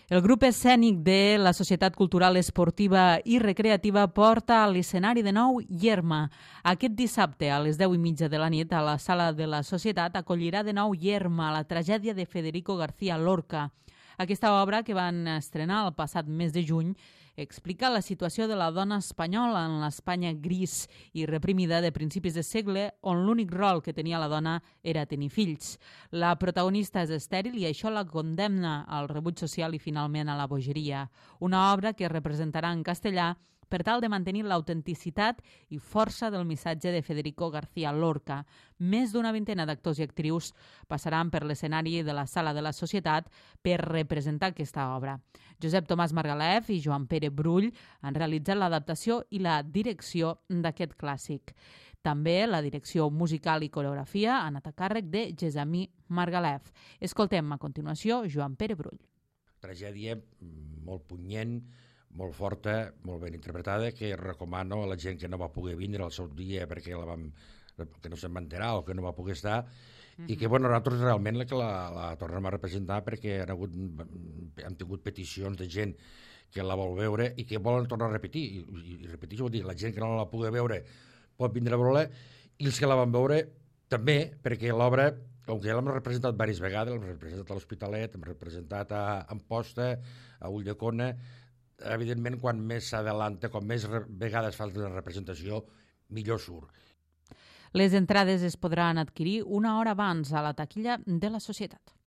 El grup escènic de la Societat Cultural Esportiva i Recreativa porta a l'escenari de nou Yerma. Aquest dissabte a les 10:30 de la nit a la Sala de la Societat acollirà de nou Yerma, la tragèdia de Federico García Lorca. Aquesta obra, que van estrenar el passat mes de juny, explica la situació de la dona espanyola en l'Espanya gris i reprimida de principis de segle, on l'únic rol que tenia la dona era tenir fills. La protagonista és estèril i això la condemna al rebuig social i finalment a la bogeria. Una obra que es representarà en castellà per tal de mantenir l'autenticitat i força del missatge de Federico García Lorca. Més d'una vintena d'actors i actrius passaran per l'escenari de la Sala de la Societat per representar aquesta obra. Josep Tomàs Margalef i Joan Pere Brull han realitzat l'adaptació i la direcció d'aquest clàssic. També la direcció musical i coreografia han anat a càrrec de Gessamí Margalef. Escoltem a continuació Joan Pere Brull. Tragèdia molt punyent, molt forta, molt ben interpretada, que recomano a la gent que no va poder vindre al seu dia perquè que no se'n va enterar o que no va poder estar, i que nosaltres realment la tornem a representar perquè hem tingut peticions de gent que la vol veure i que volen tornar a repetir. I repetir, vol dir, la gent que no la pugui veure pot vindre a veure-la, i els que la van veure també, perquè l'obra, com que ja l'hem representat diverses vegades, l'hem representat a l'Hospitalet, hem representat a Amposta, a Ulldecona, evidentment, quan més s'adelanta, com més vegades fa la representació, millor surt. Les entrades es podran adquirir una hora abans a la taquilla de la Societat.